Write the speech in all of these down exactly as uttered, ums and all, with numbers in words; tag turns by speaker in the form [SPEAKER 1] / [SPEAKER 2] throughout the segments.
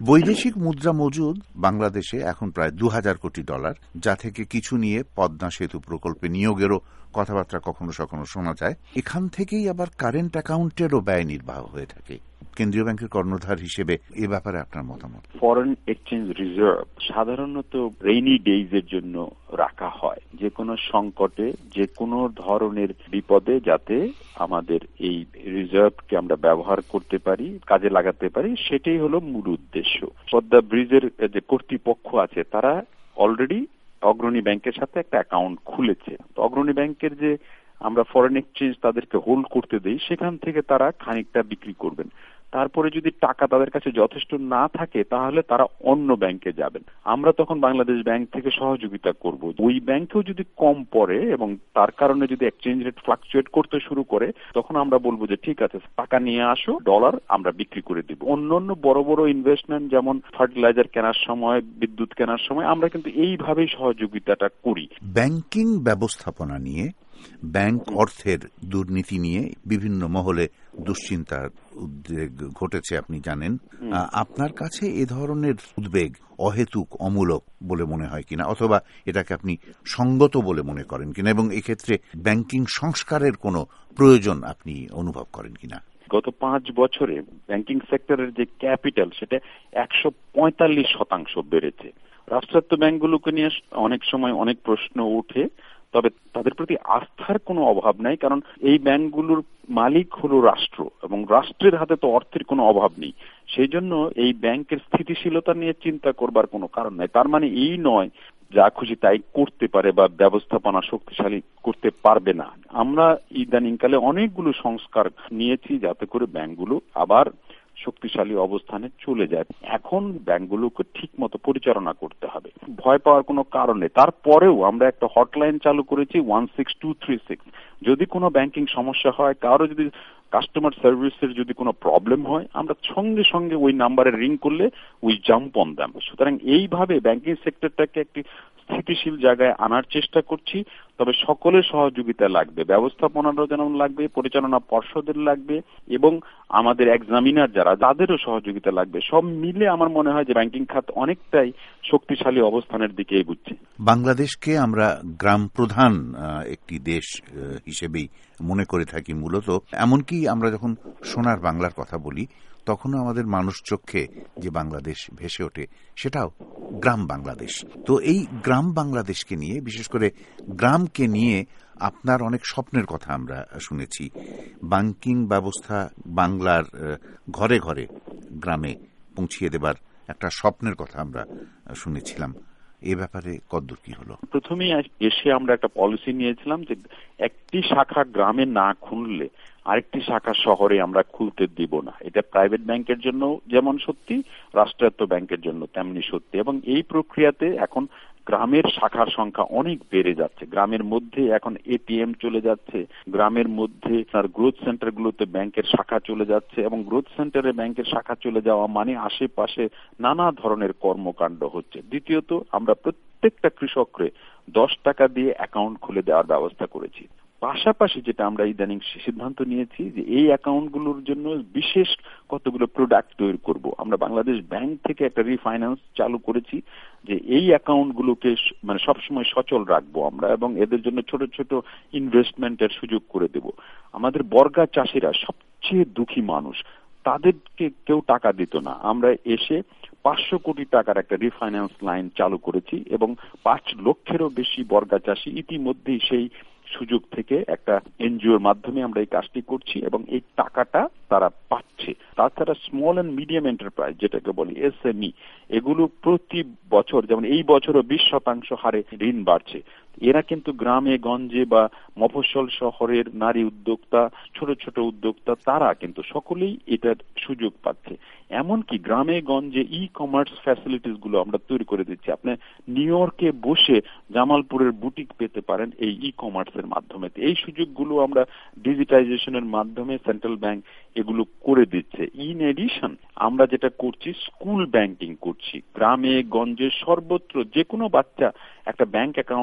[SPEAKER 1] বৈদেশিক মুদ্রা মজুদ বাংলাদেশে এখন প্রায় দু হাজার কোটি ডলার, যা থেকে কিছু নিয়ে পদ্মা সেতু প্রকল্পে নিয়োগেরও কথাবার্তা কখনো কখনো শোনা যায়। এখান থেকেই আবার কারেন্ট অ্যাকাউন্টেরও ব্যয় নির্বাহ হয়ে থাকে। কেন্দ্রীয় ব্যাংকের কর্ণধার হিসেবে এ ব্যাপারে আপনার মতামত?
[SPEAKER 2] ফরেন এক্সচেঞ্জ রিজার্ভ সাধারণত রেইনি ডেইজ এর জন্য রাখা হয়, যে কোনো সংকটে, যে কোনো ধরনের বিপদে যাতে আমাদের এই রিজার্ভকে আমরা ব্যবহার করতে পারি, কাজে লাগাতে পারি, সেটাই হলো মূল উদ্দেশ্য। পদ্মা ব্রিজের যে কর্তৃপক্ষ আছে তারা অলরেডি অগ্রণী ব্যাংকের সাথে একটা অ্যাকাউন্ট খুলেছে। তো অগ্রণী ব্যাংকের যে আমরা ফরেন এক্সচেঞ্জ তাদেরকে হোল্ড করতে দেই, সেখান থেকে তারা খানিকটা বিক্রি করবেন। তারপরে যদি টাকা তাদের কাছে যথেষ্ট না থাকে তাহলে তারা অন্য ব্যাংকে যাবেন। আমরা তখন বাংলাদেশ ব্যাংক থেকে সহযোগিতা করব। ওই ব্যাংকেও যদি কম পড়ে এবং তার কারণে যদি এক্সচেঞ্জ রেট ফ্লাকচুয়েট করতে শুরু করে, তখন আমরা বলবো যে ঠিক আছে, টাকা নিয়ে আসো, ডলার আমরা বিক্রি করে দিব। অন্য অন্য বড় বড় ইনভেস্টমেন্ট যেমন ফার্টিলাইজার কেনার সময়, বিদ্যুৎ কেনার সময় আমরা কিন্তু এইভাবেই সহযোগিতাটা করি।
[SPEAKER 1] ব্যাংকিং ব্যবস্থাপনা নিয়ে, ব্যাংক অর্থের দুর্নীতি নিয়ে বিভিন্ন মহলে দুশ্চিন্তার উদ্বেগ ঘটেছে, আপনি জানেন। আপনার কাছে এ ধরনের উদ্বেগ অহেতুক, অমূলক বলে মনে হয় কিনা, অথবা এটাকে আপনি সঙ্গত বলে মনে করেন কিনা, এবং এক্ষেত্রে ব্যাংকিং সংস্কারের কোনো প্রয়োজন আপনি অনুভব করেন কিনা?
[SPEAKER 2] গত পাঁচ বছরে ব্যাংকিং সেক্টরের যে ক্যাপিটাল সেটা একশো পঁয়তাল্লিশ শতাংশ বেড়েছে। রাষ্ট্রায়ত্ত ব্যাংকগুলোকে নিয়ে অনেক সময় অনেক প্রশ্ন ওঠে, তবে তাদের প্রতি আস্থার কোনো অভাব নাই, কারণ এই ব্যাংকগুলোর মালিক হলো রাষ্ট্র এবং রাষ্ট্রের হাতে তো অর্থের কোনো অভাব নেই। সেই জন্য এই ব্যাংকের স্থিতিশীলতা নিয়ে চিন্তা করবার কোনো কারণ নাই। তার মানে এই নয় যা খুশি তাই করতে পারে বা ব্যবস্থাপনা শক্তিশালী করতে পারবে না। আমরা ইদানিংকালে অনেকগুলো সংস্কার নিয়েছি যাতে করে ব্যাংকগুলো আবার শক্তিশালী অবস্থানে চলে যায়। এখন ব্যাংকগুলোকে ঠিক মতো পরিচালনা করতে হবে, ভয় পাওয়ার কোনো কারণ নেই। তারপরেও আমরা একটা হটলাইন চালু করেছি, one six two three six. যদি কোনো ব্যাংকিং সমস্যা হয়, কারো যদি কাস্টমার সার্ভিসের যদি কোনো প্রবলেম হয়, আমরা সঙ্গে সঙ্গে ওই নাম্বারে রিং করলে উই জাম্প অন দ্যাম। সুতরাং এইভাবে ব্যাংকিং সেক্টরটাকে একটি স্থিতিশীল জায়গায় আনার চেষ্টা করছি। তবে সকলের সহযোগিতা লাগবে, ব্যবস্থাপনারও যেমন লাগবে, পরিচালনা পর্ষদের লাগবে এবং আমাদের এক্সামিনার যারা, তাদেরও সহযোগিতা লাগবে। সব মিলে আমার মনে হয় যে ব্যাংকিং খাত অনেকটাই শক্তিশালী অবস্থানের দিকে এগুচ্ছে।
[SPEAKER 1] বাংলাদেশকে আমরা গ্রাম প্রধান একটি দেশ হিসেবেই মনে করে থাকি মূলত। এমনকি আমরা যখন সোনার বাংলার কথা বলি, তখনও আমাদের মানুষ চোখে যে বাংলাদেশ ভেসে ওঠে সেটাও গ্রাম বাংলাদেশ। তো এই গ্রাম বাংলাদেশকে নিয়ে, বিশেষ করে গ্রামকে নিয়ে আপনার অনেক স্বপ্নের কথা আমরা শুনেছি। ব্যাংকিং ব্যবস্থা বাংলার ঘরে ঘরে গ্রামে পৌঁছিয়ে দেবার একটা স্বপ্নের কথা আমরা শুনেছিলাম। এ ব্যাপারে কতদূর কি হলো?
[SPEAKER 2] প্রথমেই এসে আমরা একটা পলিসি নিয়েছিলাম যে একটি শাখা গ্রামে না খুললে আরেকটি শাখা শহরে আমরা খুলতে দিব না। এটা প্রাইভেট ব্যাংকের জন্য যেমন সত্যি, রাষ্ট্রায়ত্ত ব্যাংকের জন্য তেমনি সত্যি। এবং এই প্রক্রিয়াতে এখন গ্রামের শাখার সংখ্যা অনেক বেড়ে যাচ্ছে। গ্রামের মধ্যে এখন এটিএম চলে যাচ্ছে, গ্রামের মধ্যে তার গ্রোথ সেন্টারগুলোতে ব্যাংকের শাখা চলে যাচ্ছে, এবং গ্রোথ সেন্টারে ব্যাংকের শাখা চলে যাওয়া মানে আশেপাশে নানা ধরনের কর্মকাণ্ড হচ্ছে। দ্বিতীয়ত, আমরা প্রত্যেকটা কৃষককে দশ টাকা দিয়ে অ্যাকাউন্ট খুলে দেওয়ার ব্যবস্থা করেছি। পাশাপাশি যেটা আমরা ইদানিং সিদ্ধান্ত নিয়েছি যে এই অ্যাকাউন্টগুলোর জন্য বিশেষ কতগুলো প্রোডাক্ট তৈরি করব। আমরা বাংলাদেশ ব্যাংক থেকে একটা রিফাইন্যান্স চালু করেছি যে এই অ্যাকাউন্টগুলোকে মানে সবসময় সচল রাখবো আমরা, এবং এদের জন্য ছোট ছোট ইনভেস্টমেন্টের সুযোগ করে দেব। আমাদের বর্গা চাষিরা সবচেয়ে দুঃখী মানুষ, তাদেরকে কেউ টাকা দিত না। আমরা এসে পাঁচশো কোটি টাকার একটা রিফাইন্যান্স লাইন চালু করেছি এবং পাঁচ লক্ষেরও বেশি বর্গা চাষি ইতিমধ্যেই সেই সুযোগ থেকে একটা এনজিওর মাধ্যমে আমরা এই কাজটি করছি এবং এই টাকাটা তারা পাচ্ছে। তাছাড়া স্মল এন্ড মিডিয়াম এন্টারপ্রাইজ যেটাকে বলি এসএমই, এগুলো প্রতি বছর, যেমন এই বছরও বিশ শতাংশ হারে ঋণ বাড়ছে। এরা কিন্তু গ্রামে গঞ্জে বা মফস্বল শহরের নারী উদ্যোক্তা, ছোট ছোট উদ্যোক্তা, তারা কিন্তু সকলেই এটার সুযোগ পাচ্ছে। এমনকি গ্রামে গঞ্জে ই কমার্স ফ্যাসিলিটিস গুলো আমরা তৈরি করে দিচ্ছি। আপনি নিউ ইয়র্কে বসে জামালপুরের বুটিক পেতে পারেন এই ই কমার্সের মাধ্যমে। এই সুযোগগুলো আমরা ডিজিটাইজেশনের মাধ্যমে সেন্ট্রাল ব্যাংক এগুলো করে দিচ্ছে। ইন এডিশন আমরা যেটা করছি, স্কুল ব্যাংকিং করছি। গ্রামে গঞ্জে সর্বত্র যে কোনো বাচ্চা একটা ব্যাংক অ্যাকাউন্ট যেন তার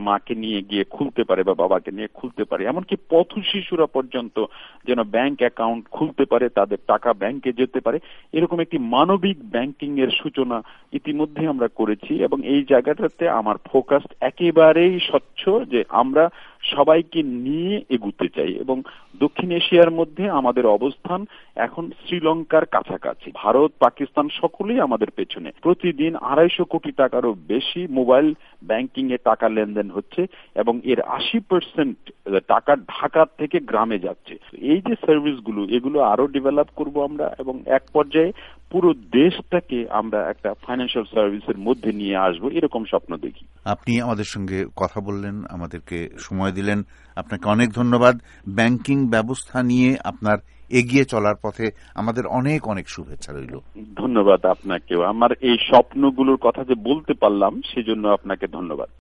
[SPEAKER 2] মাকে নিয়ে গিয়ে খুলতে পারে বা বাবাকে নিয়ে খুলতে পারে, এমনকি পথ শিশুরা পর্যন্ত যেন ব্যাংক অ্যাকাউন্ট খুলতে পারে, তাদের টাকা ব্যাংকে যেতে পারে, এরকম একটি মানবিক ব্যাংকিং এর সূচনা ইতিমধ্যে আমরা করেছি। এবং এই জায়গাটাতে আমার ফোকাস একেবারেই স্বচ্ছ যে আমরা সবাইকে নিয়ে এগুতে চাই। এবং দক্ষিণ এশিয়ার মধ্যে আমাদের অবস্থান এখন শ্রীলঙ্কার কাছাকাছি। ভারত, পাকিস্তান সকলেই আমাদের পেছনে। প্রতিদিন আড়াইশো কোটি টাকারও বেশি মোবাইল ব্যাংকিং এ টাকা লেনদেন হচ্ছে এবং এর আশি পার্সেন্ট টাকা ঢাকা থেকে গ্রামে যাচ্ছে। এই যে সার্ভিসগুলো, এগুলো আরো ডেভেলপ করব আমরা এবং এক পর্যায়ে পুরো দেশটাকে আমরা একটা ফাইন্যান্সিয়াল সার্ভিসের মধ্যে নিয়ে আসবো, এরকম স্বপ্ন দেখি।
[SPEAKER 1] আপনি আমাদের সঙ্গে কথা বললেন, আমাদেরকে সময় দিলেন, আপনাকে অনেক ধন্যবাদ। ব্যাংকিং ব্যবস্থা নিয়ে আপনার এগিয়ে চলার পথে আমাদের অনেক অনেক শুভেচ্ছা রইল।
[SPEAKER 2] ধন্যবাদ আপনাকেও। আমার এই স্বপ্নগুলোর কথা যে বলতে পারলাম সেজন্য আপনাকে ধন্যবাদ।